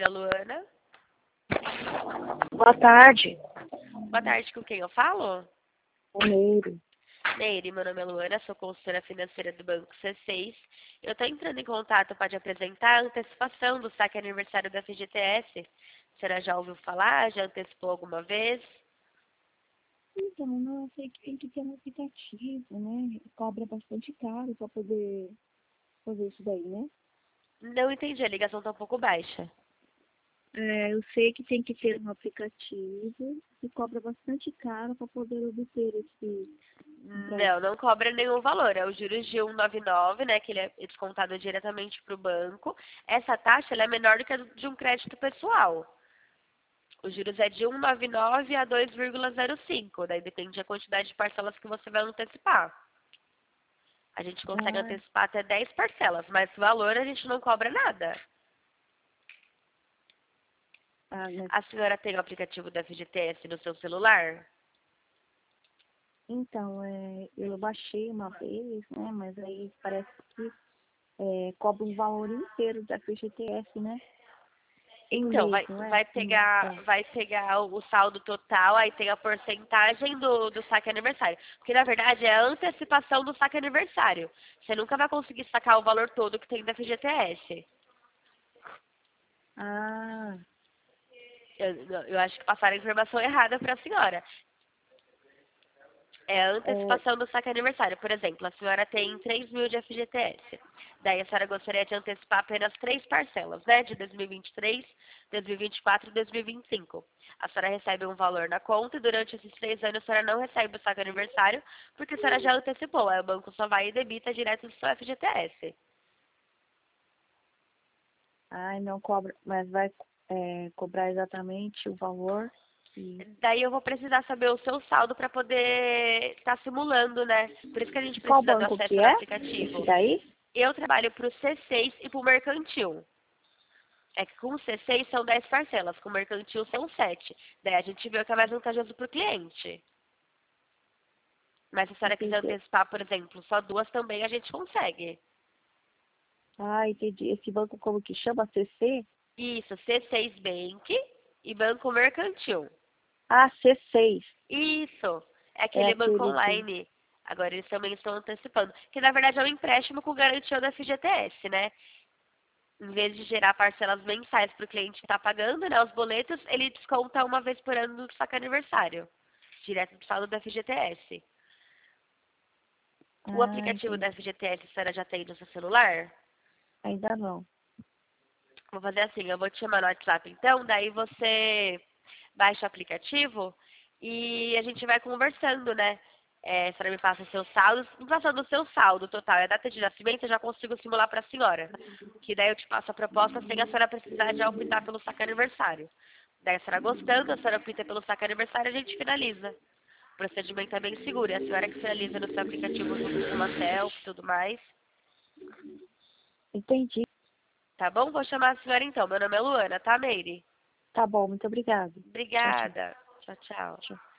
financeira Luana. Boa tarde, Boa tarde, com quem eu falo? Neiro. Neire, meu nome é Luana, sou consultora financeira do Banco C6. Eu estou entrando em contato para te apresentar a antecipação do saque aniversário da FGTS. A senhora já ouviu falar? Já antecipou alguma vez? Então, não, eu sei que tem que ter um aplicativo, né? Cobra bastante caro para poder fazer isso daí, né? Não entendi, a ligação está um pouco baixa. Eu sei que tem que ter um aplicativo que cobra bastante caro para poder obter esse Não, empréstimo. não cobra nenhum valor. É o juros de 199, né, que ele é descontado diretamente para o banco. Essa taxa ela é menor do que a de um crédito pessoal. Os juros é de 199 a 2,05. Daí depende da quantidade de parcelas que você vai antecipar. A gente consegue Ah, antecipar até 10 parcelas, mas o valor a gente não cobra nada. mas A senhora tem o aplicativo da FGTS no seu celular? então, eu baixei uma vez, né? Mas aí parece que cobra um valor inteiro da FGTS, né? Por Então, mês, não é? vai pegar o saldo total, aí tem a porcentagem do saque aniversário. Porque, na verdade, é a antecipação do saque aniversário. Você nunca vai conseguir sacar o valor todo que tem da FGTS. Ah, Eu acho que passaram a informação errada para a senhora. É a é, antecipação do saque aniversário. Por exemplo, a senhora tem 3 mil de FGTS. Daí a senhora gostaria de antecipar apenas 3 parcelas, né? De 2023, 2024 e 2025. A senhora recebe um valor na conta e durante esses 3 anos a senhora não recebe o saque aniversário porque a senhora já antecipou. Aí o banco só vai e debita direto do seu FGTS. ai, não cobra, mas vai cobrar exatamente o valor que... Daí eu vou precisar saber o seu saldo para poder estar simulando, né? Por isso que a gente Qual precisa do banco que acesso no é? Esse aplicativo. daí? Eu trabalho para o C6 e para o Mercantil. É que com o C6 são 10 parcelas, com o Mercantil são 7. Daí a gente vê o que é mais vantajoso para o cliente. Mas se a senhora quiser Entendi. antecipar, por exemplo, só 2 também a gente consegue. Ah, entendi. Esse banco como que chama? CC? Isso, C6 Bank e Banco Mercantil. Ah, C6. Isso, é É aquele banco aquele que... online. Agora eles também estão antecipando. Que na verdade é um empréstimo com garantia da FGTS, né? Em vez de gerar parcelas mensais para o cliente que está pagando, né, os boletos, ele desconta uma vez por ano do saque aniversário, direto do saldo da FGTS. O Ah, aplicativo da entendi. FGTS, a senhora já tem no seu celular? Ainda não. Vou fazer assim, eu vou te chamar no WhatsApp então, daí você baixa o aplicativo e a gente vai conversando, né? A senhora me passa seus saldos, me passando o seu saldo total e a data de nascimento, eu já consigo simular para a senhora. Que daí eu te passo a proposta sem a senhora precisar já optar pelo saque aniversário. Daí a senhora gostando, a senhora opta pelo saque aniversário, a gente finaliza. O procedimento é bem seguro, é a senhora que finaliza no seu aplicativo junto com uma selfie e tudo mais. Entendi. Tá bom? Vou chamar a senhora então. Meu nome é Luana, tá, Meire? Tá bom, muito obrigada. Tchau, tchau. Obrigada. Tchau, tchau. Tchau.